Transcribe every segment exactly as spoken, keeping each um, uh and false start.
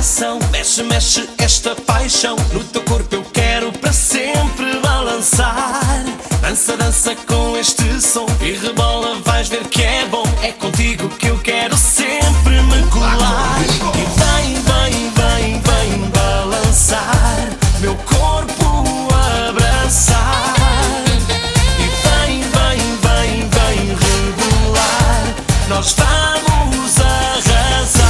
coração. Mexe, mexe esta paixão. No teu corpo eu quero para sempre balançar. Dança, dança com este som e rebola, vais ver que é bom. É contigo que eu quero sempre me colar. E vem, vem, vem, vem balançar, meu corpo abraçar. E vem, vem, vem, vem rebolar, nós vamos arrasar.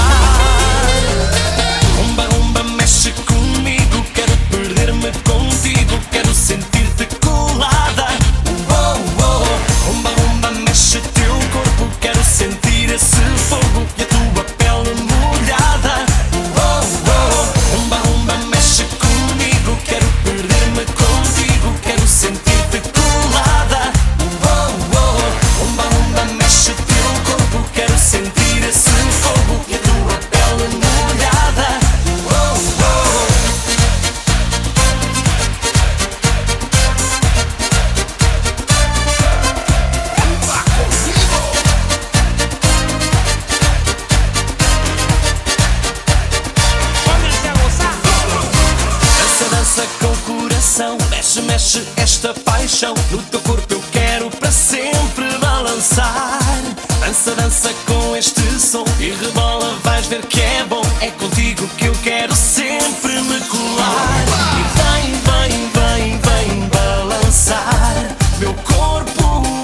Rumba, rumba, mexe comigo, quero perder-me contigo, quero sentir-te colada. Oh, oh. Rumba, rumba, mexe teu corpo, quero sentir esse fogo e a tua pele molhada. Oh, oh. Rumba, rumba, mexe comigo, quero perder-me contigo, quero sentir-te colada. Oh, oh. Rumba, rumba, mexe teu corpo, quero sentir esse fogo e a tua pele molhada. Oh, oh. Dança, dança com o coração. Mexe, mexe esta paixão. No teu corpo eu quero para sempre balançar. Dança, dança com este som e rebola, vais ver que é bom. É contigo que eu quero sempre me colar. E vem, vem, vem, vem balançar, meu corpo